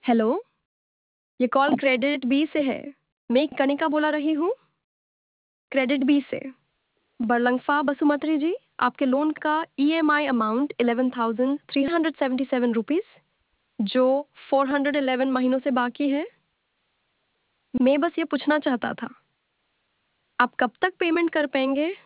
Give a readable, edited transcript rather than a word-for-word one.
Hello, ये call credit B से है। मैं कनिका बोला रही हूँ, क्रेडिट बी से। बरलंगफा बसुमत्री जी, आपके लोन का ईएमआई अमाउंट 11,377 रुपीस, जो 411 महीनों से बाकी है। मैं बस ये पूछना चाहता था, आप कब तक पेमेंट कर पाएंगे?